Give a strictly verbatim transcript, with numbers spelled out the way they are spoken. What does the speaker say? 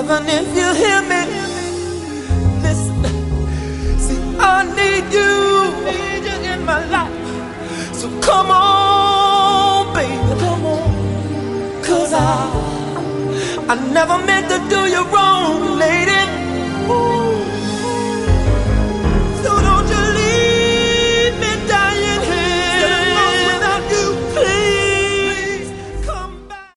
Heaven, if you hear me, listen. See, I need you, need you in my life. So come on, baby, come on. Cause I, I never meant to do you wrong, lady.